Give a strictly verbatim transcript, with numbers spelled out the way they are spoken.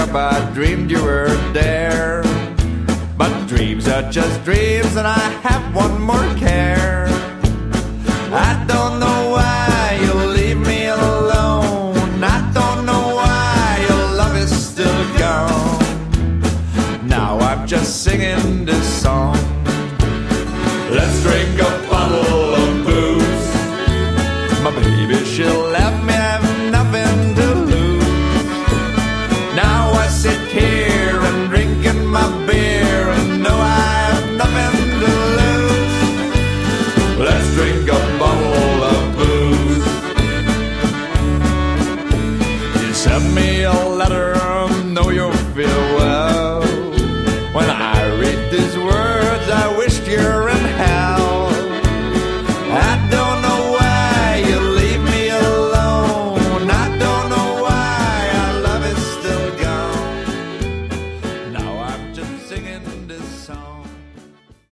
up, I dreamed you were there. But dreams are just dreams, and I have one more care.